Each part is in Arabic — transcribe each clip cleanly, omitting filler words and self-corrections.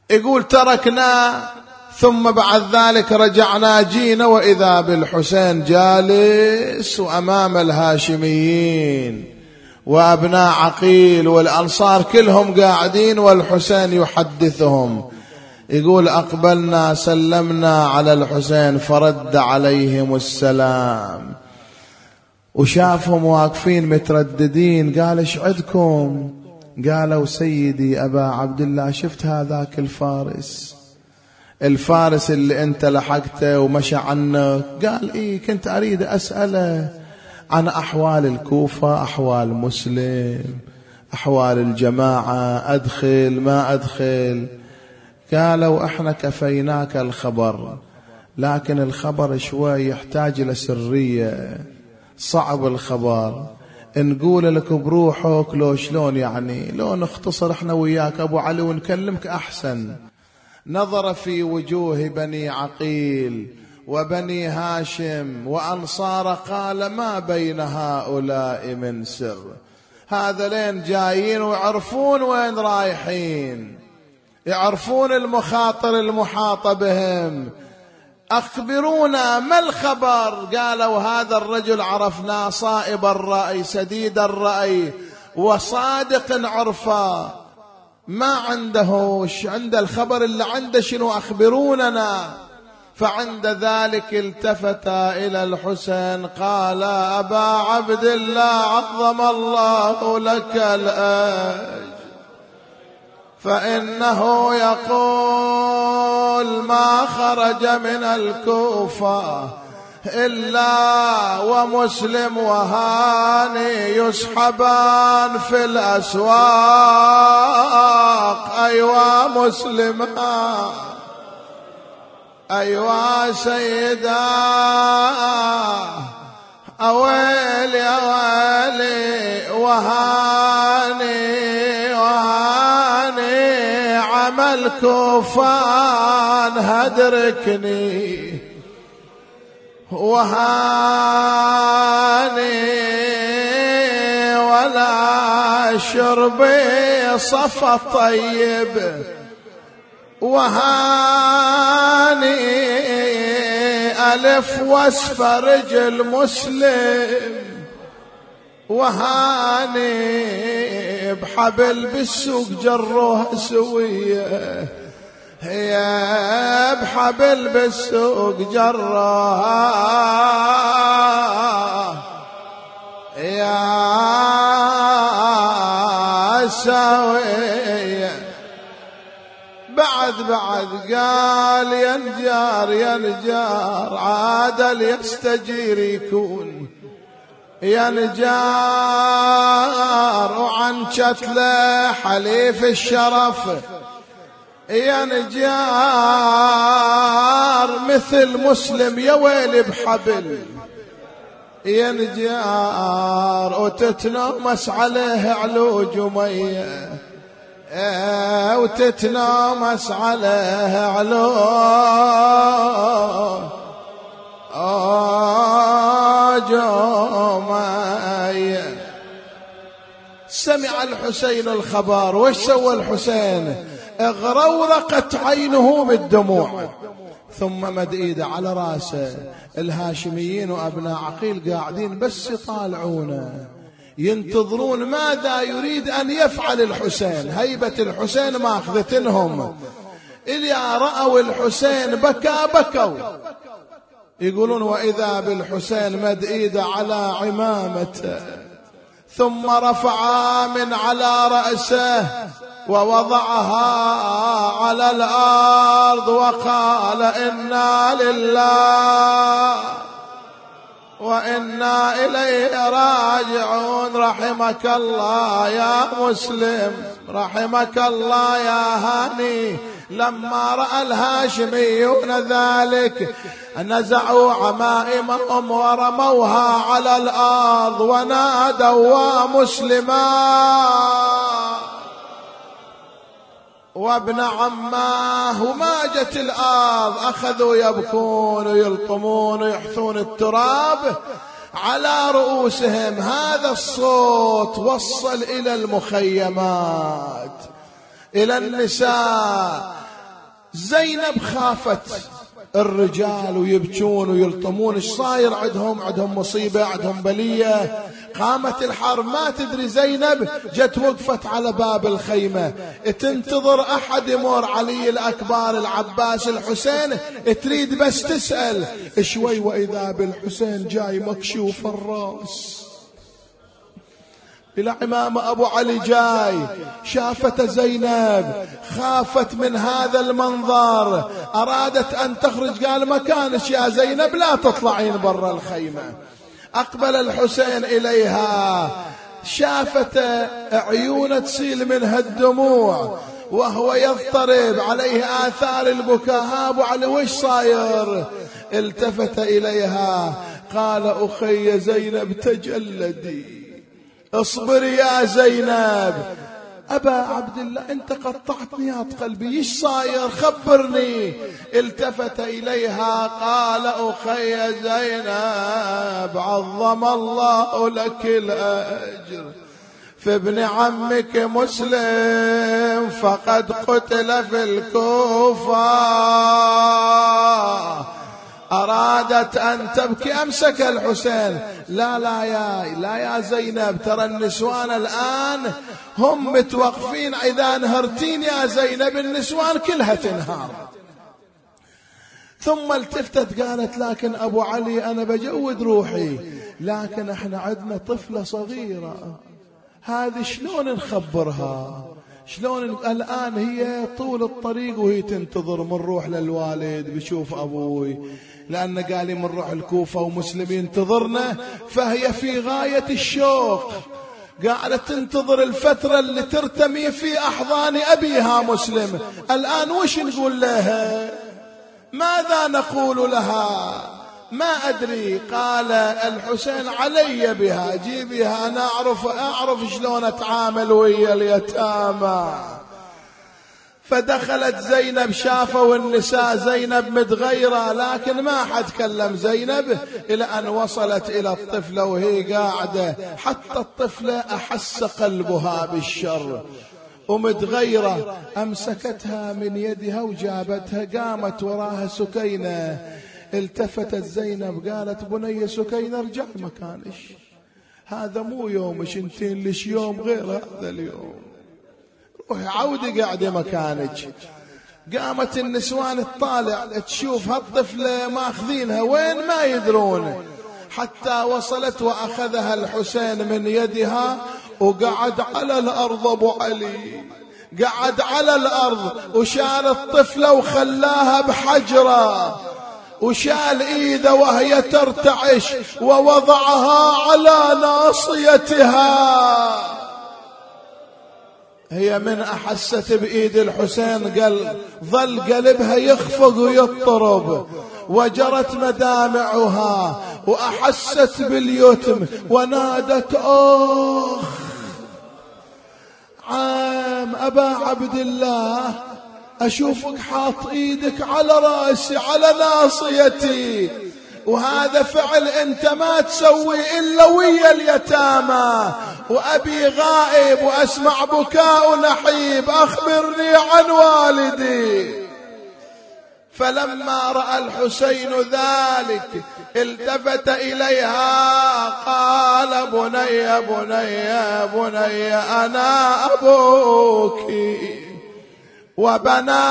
يقول تركنا ثم بعد ذلك رجعنا جينا وإذا بالحسين جالس وأمام الهاشميين وأبناء عقيل والأنصار كلهم قاعدين والحسين يحدثهم. يقول أقبلنا سلمنا على الحسين فرد عليهم السلام، وشافهم واقفين مترددين. قال ايش عندكم؟ قالوا سيدي أبا عبد الله شفت هذاك الفارس اللي انت لحقته ومشى عنك؟ قال ايه كنت اريد اسأله عن احوال الكوفة، احوال مسلم، احوال الجماعة، ادخل ما ادخل؟ قالوا احنا كفيناك الخبر، لكن الخبر شوي يحتاج الى سرية، صعب الخبر، نقول لك بروحك لو شلون يعني، لو نختصر احنا وياك ابو علي ونكلمك احسن. نظر في وجوه بني عقيل وبني هاشم وأنصار قال ما بين هؤلاء من سر، هذا لين جايين ويعرفون وين رايحين، يعرفون المخاطر المحاطة بهم. أخبرونا ما الخبر؟ قالوا هذا الرجل عرفناه صائب الرأي سديد الرأي وصادق عرفا، ما عنده عند الخبر اللي عنده شنو، أخبروننا. فعند ذلك التفت إلى الحسين قال أبا عبد الله عظم الله لك الأجر، فإنه يقول ما خرج من الكوفة إلا ومسلم وهاني يسحبان في الأسواق. أيوا مسلما أيوا سيدا، أويلي أويلي وهاني عمل كوفان هدركني وهاني ولا شربي صفى طيب وهاني ألف وصف رجل مسلم وهاني بحبل بالسوق جروها سوية، هي بحبل بالسوق جروها يا سوية. بعد قال ينجار عادل يستجير يكون ينجار وعن شتله حليف الشرف ينجار مثل مسلم يا ويل بحبل ينجار وتتنمس عليه علوج ومية وتتنمس عليه علوج ومية. سمع الحسين الخبر، وش سوى الحسين؟ اغرورقت عينه بالدموع، ثم مد ايده على راسه. الهاشميين وابناء عقيل قاعدين بس يطالعونه ينتظرون ماذا يريد ان يفعل الحسين. هيبة الحسين ما اخذتنهم، إذا رأوا الحسين بكوا. يقولون واذا بالحسين مد ايده على عمامته ثم رفعها من على رأسه ووضعها على الأرض وقال إنا لله وإنا إليه راجعون. رحمك الله يا مسلم، رحمك الله يا هاني. لما رأى الهاشميون ذلك نزعوا عمائمهم ورموها على الأرض ونادوا مسلما. وابن عماه وماجت الأرض أخذوا يبكون ويلطمون ويحثون التراب على رؤوسهم. هذا الصوت وصل إلى المخيمات، إلى النساء. زينب خافت الرجال ويبكون ويلطمون، ايش صاير عندهم مصيبة، عندهم بلية. قامت الحرب، ما تدري زينب جت وقفت على باب الخيمة تنتظر أحد يمر، علي الأكبر، العباس، الحسين، تريد بس تسأل شوي، وإذا بالحسين جاي مكشوف الرأس، الإمام أبو علي جاي. شافت زينب، خافت من هذا المنظر، أرادت أن تخرج، قال مكانش يا زينب، لا تطلعين برا الخيمة. أقبل الحسين إليها، شافت عيونه تسيل منها الدموع وهو يضطرب، عليه آثار البكاء. أبو علي وش صاير؟ التفت إليها قال أخي زينب تجلدي، اصبر يا زينب. أبا عبد الله أنت قطعت نياط قلبي، ايش صاير خبرني. التفت إليها قال أخي زينب عظم الله لك الأجر في ابن عمك مسلم فقد قتل في الكوفة. أرادت أن تبكي، أمسك الحسين، لا يا زينب، ترى النسوان الآن هم متوقفين، إذا انهرتين يا زينب النسوان كلها تنهار. ثم التفتت قالت لكن أبو علي أنا بجود روحي، لكن احنا عندنا طفلة صغيرة، هذه شلون نخبرها؟ شلون الآن هي طول الطريق وهي تنتظر، من روح للوالد بشوف أبوي، لأن قال من روح الكوفة ومسلم ينتظرنا، فهي في غاية الشوق، قاعدة تنتظر الفترة اللي ترتمي في أحضان أبيها مسلم. الآن وش نقول لها؟ ماذا نقول لها؟ ما أدري. قال الحسين علي بها، جيبها، أنا أعرف شلون أتعامل ويا اليتامى. فدخلت زينب، شافوا النساء زينب متغيرة، لكن ما حد كلم زينب إلى أن وصلت إلى الطفلة وهي قاعدة. حتى الطفلة أحس قلبها بالشر ومتغيرة، أمسكتها من يدها وجابتها، قامت وراها سكينة. التفتت زينب قالت بني سكينة ارجع مكانش، هذا مو يومش، انتين ليش يوم غير هذا اليوم، روحي عودي قاعدة مكانك. قامت النسوان تطالع تشوف هالطفلة ماخذينها وين ما يدرون، حتى وصلت وأخذها الحسين من يدها وقعد على الأرض. أبو علي قعد على الأرض وشال الطفلة وخلاها بحجرة، وشال ايده وهي ترتعش ووضعها على ناصيتها. هي من أحست بإيد الحسين ظل قلبها يخفق ويضطرب، وجرت مدامعها وأحست باليتم ونادت آخ عام أبا عبد الله، أشوفك حاط إيدك على رأسي على ناصيتي، وهذا فعل أنت ما تسوي إلا ويا اليتامى، وأبي غائب وأسمع بكاء نحيب، أخبرني عن والدي. فلما رأى الحسين ذلك التفت إليها قال بني بني بني أنا أبوك وبناتي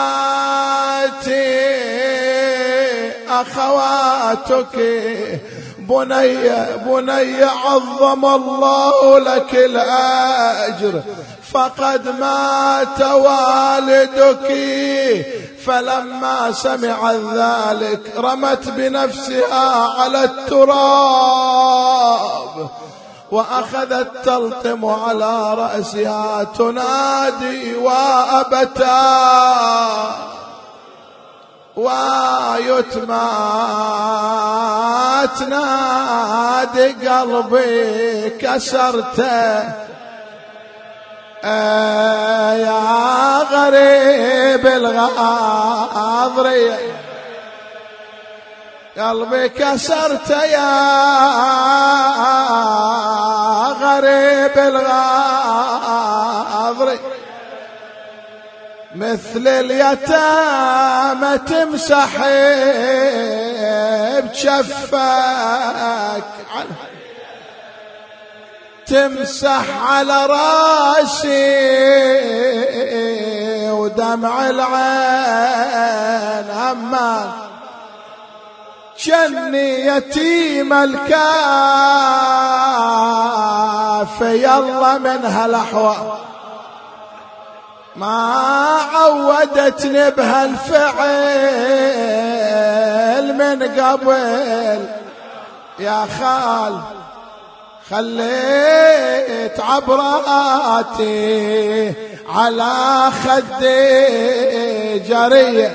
أخواتك، بني بني عظم الله لك الأجر فقد مات والدك. فلما سمعت ذلك رمت بنفسها على التراب وأخذت تلطم على رأسها تنادي وأبتا ويتما تنادي قلبي كسرته يا غريب الغاضري، قلبي كسرت يا غريب الغاضري، مثل اليتامى تمسح بجفك، تمسح على راسي ودمع العين أمان، جني يتيم الكاف يلا من هالأحوال، ما عودتني بهالفعل من قبل يا خال، خليت عبراتي على خدي جرية،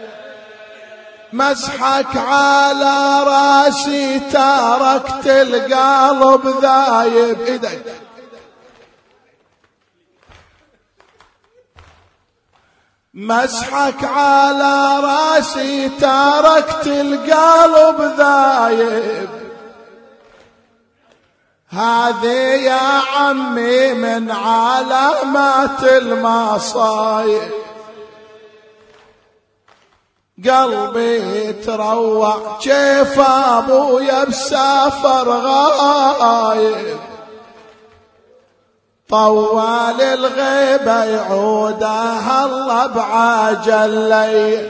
مسحك على راسي تركت القلب ذايب، ايدك مسحك على راسي تركت القلب ذايب، هذه يا عمي من علامات المصايب، قلبي تروع كيف ابويا بسافر غايب، طوال الغيبة يعودها الله بعجل لي،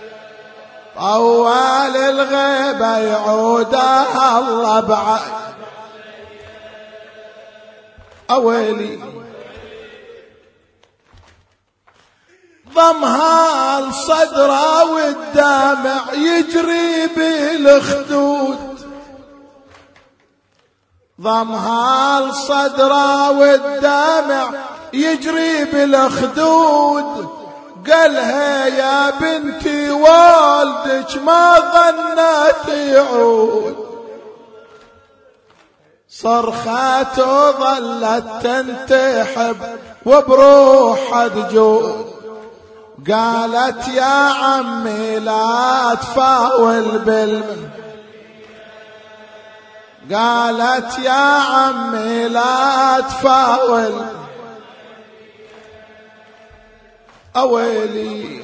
طوال الغيبة يعودها الله بعجل أويلي، ضمها لصدره والدمع يجري بالخدود، ضمها لصدره والدمع يجري بالخدود، قالها يا بنتي والدك ما ظنت يعود، صرخت وظلت تنتحب وبروحها تجود، قالت يا عمي لا تفاول قالت يا عمي لا تفاول أويلي،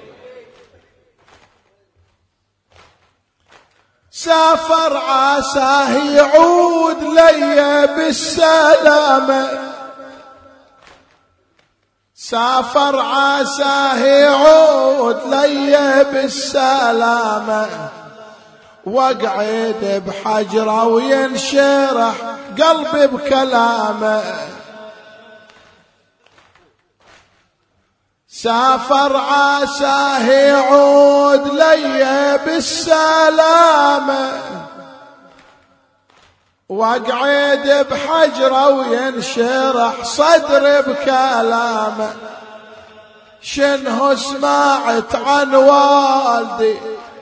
سافر عساه يعود لي بالسلامة، سافر عساه يعود لي بالسلامة، واقعد بحجره وينشرح قلبي بكلامه، سافر عساه يعود لي بالسلامة، واقعد بحجره وينشرح صدري بكلامه، شنه سمعت عن والدي،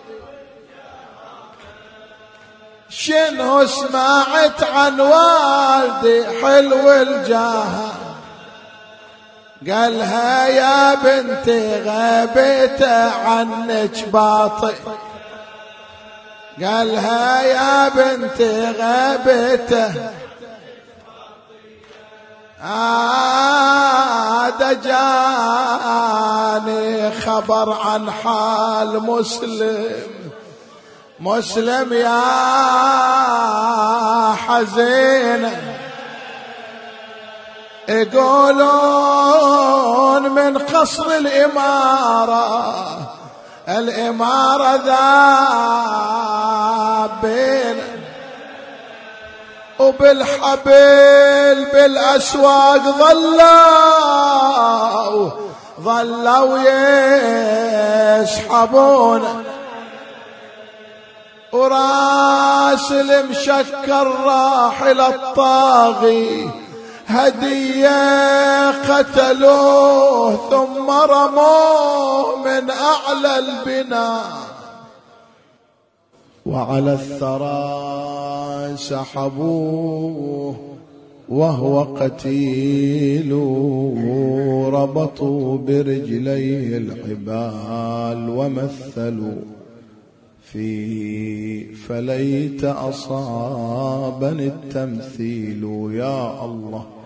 شنه سمعت عن والدي حلو الجاه، قالها يا بنتي غيبته عنك باطل، قالها يا بنتي غيبته عاد جاني خبر عن حال مسلم يا حزين، يقولون من قصر الإمارة ذابين، وبالحبل بالأسواق ظلوا يسحبون، وراس المشكر راح إلى الطاغي هدية، قتلوه ثم رموه من أعلى البناء، وعلى الثرى سحبوه وهو قتيل، ربطوا برجليه الحبال ومثلوا فيه، فليت أصابني التمثيل يا الله.